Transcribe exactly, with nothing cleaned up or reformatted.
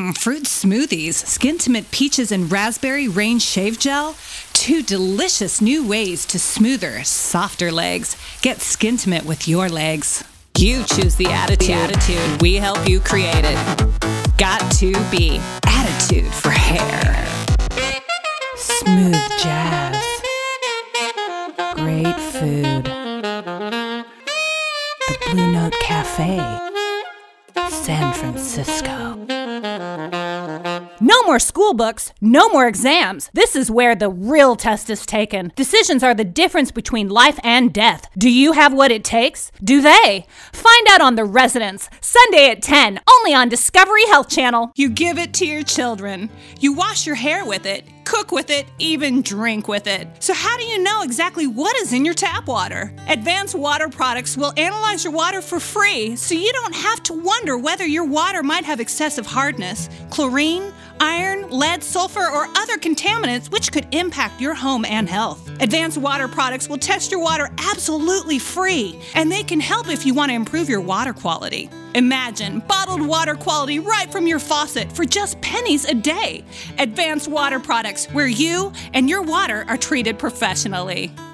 Mmm, fruit smoothies, Skintimate Peaches and Raspberry Rain Shave Gel. Two delicious new ways to smoother, softer legs. Get Skintimate with your legs. You choose the attitude. attitude. We help you create it. Got to be attitude for hair. Smooth jazz. Great food. The Blue Note Cafe. San Francisco. No more school books, no more exams. This is where the real test is taken. Decisions are the difference between life and death. Do you have what it takes? Do they? Find out on The Residents, Sunday at ten, only on Discovery Health Channel. You give it to your children. You wash your hair with it, cook with it, even drink with it. So how do you know exactly what is in your tap water? Advanced Water Products will analyze your water for free, so you don't have to wonder whether your water might have excessive hardness, chlorine, iron, lead, sulfur, or other contaminants which could impact your home and health. Advanced Water Products will test your water absolutely free, and they can help if you want to improve your water quality. Imagine bottled water quality right from your faucet for just pennies a day. Advanced Water Products, where you and your water are treated professionally.